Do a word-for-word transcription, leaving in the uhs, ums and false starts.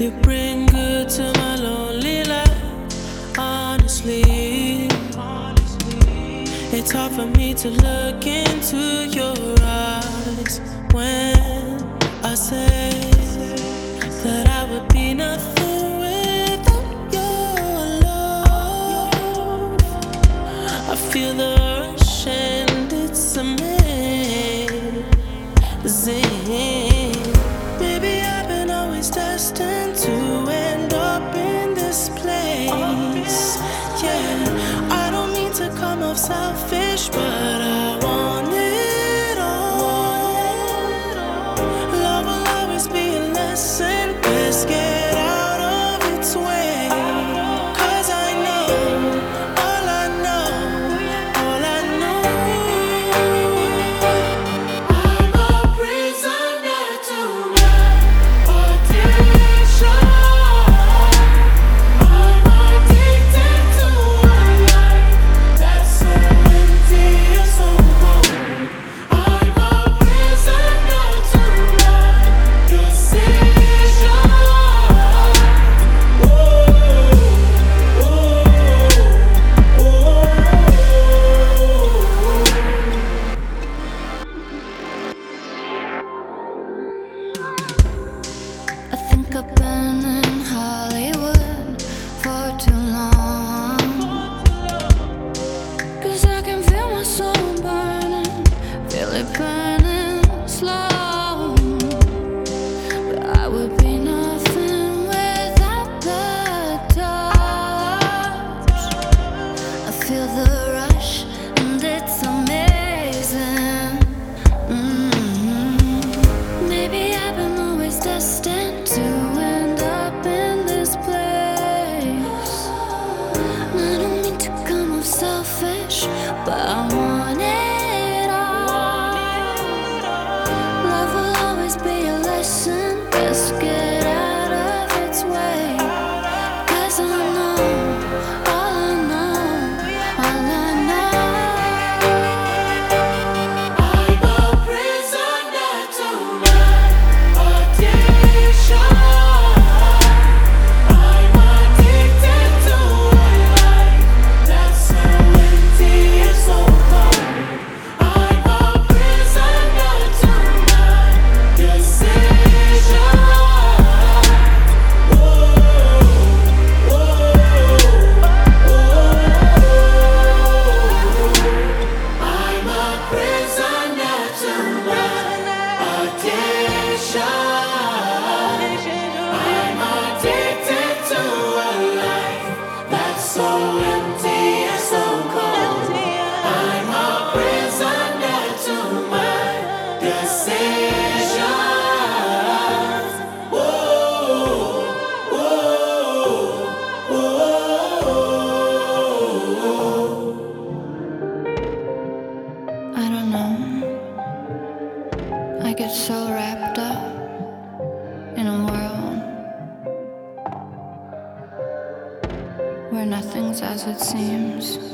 You bring good to my lonely life. Honestly, it's hard for me to look into your eyes when I say that I would be nothing without your love. I feel the rush and it's amazing. Maybe I've been always destined to end up in this place. Yeah, I don't mean to come off selfish, but I want it all. Love will always be a lesson. Let's get out of its way. 'Cause I know, all I know, all I know. I'm a prisoner to my addiction. I'm addicted to a life that's so empty and so cold. I'm a prisoner to my decision. Ooh, ooh, ooh. I think I've been in Hollywood for too long, 'cause I can feel my soul burning, feel it burning slow. But I would be nothing without the touch. I feel the rush and it's amazing. Mm-hmm. Maybe I've been always destined to end up in this place. I don't mean to come off selfish, but I want it all. Love will always be a lesson. Let's get out of its way. 'Cause I know, all I know, all I know. I'm a prisoner to my addiction. I'm addicted to a life that's so empty and so cold. I'm a prisoner to my decision. Ooh, ooh, ooh. I'm a prisoner to my addiction. I'm addicted to a life that's so empty and so cold. I'm a prisoner to my decisions. Ooh, ooh, ooh. I don't know. I get so wrapped up in a world where nothing's as it seems.